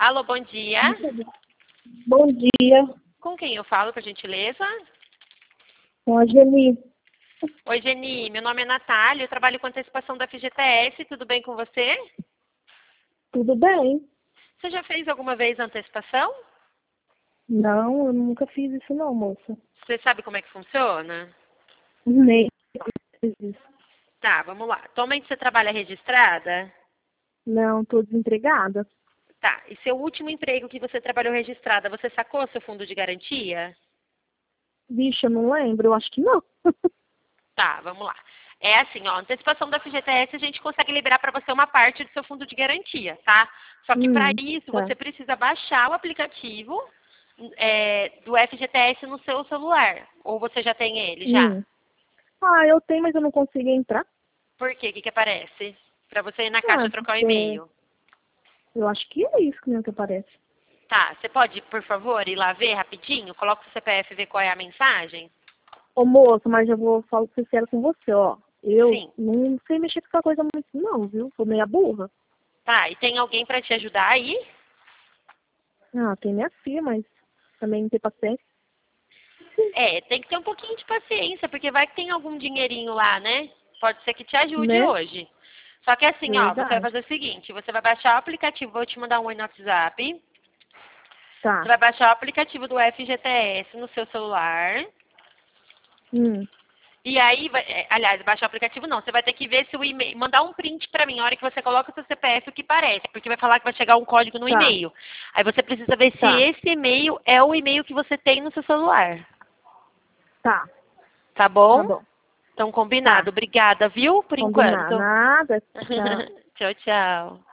Alô, bom dia. Bom dia, Com quem eu falo, por gentileza? com a Geni. Oi, Geni. Meu nome é Natália, eu trabalho com antecipação da FGTS. Tudo bem com você? Tudo bem? Você já fez alguma vez antecipação? Não, eu nunca fiz isso não, moça. Você sabe como é que funciona? Nem fiz isso. Tá, vamos lá. Atualmente você trabalha registrada? Não, estou desempregada. Tá. E seu último emprego que você trabalhou registrada, você sacou seu fundo de garantia? Vixe, eu não lembro, eu acho que não. Tá, vamos lá. É assim, ó, antecipação da FGTS a gente consegue liberar para você uma parte do seu fundo de garantia, tá? Só que para isso Tá. você precisa baixar o aplicativo do FGTS no seu celular. Ou você já tem ele já? Ah, eu tenho, mas eu não consigo entrar. Por quê? O que que aparece? Para você ir na Ah, caixa trocar o porque e-mail. eu acho que é isso mesmo que aparece. Tá, você pode, por favor, ir lá ver rapidinho? Coloca o CPF e ver qual é a mensagem? Ô, moça, mas eu vou falar sincero com você, ó. Eu Sim. não sei mexer com essa coisa muito não, viu? Sou meia burra. Tá, e tem alguém para te ajudar aí? Ah, tem minha filha, mas também não tem paciência. É, tem que ter um pouquinho de paciência, porque vai que tem algum dinheirinho lá, né? Pode ser que te ajude Né? hoje. Só que assim, ó, você vai Verdade. fazer o seguinte, você vai baixar o aplicativo, vou te mandar um oi no WhatsApp. Você Tá. vai baixar o aplicativo do FGTS no seu celular. Hum. E aí, aliás, baixar o aplicativo não, você vai ter que ver se o e-mail, mandar um print pra mim, a hora que você coloca o seu CPF, o que parece, porque vai falar que vai chegar um código no Tá. e-mail. Aí você precisa ver se Tá. esse e-mail é o e-mail que você tem no seu celular. Tá. Tá Tá bom? bom. Então, Tá. combinado. Obrigada, viu? Por Combinar enquanto. nada. Tchau. Tchau, tchau.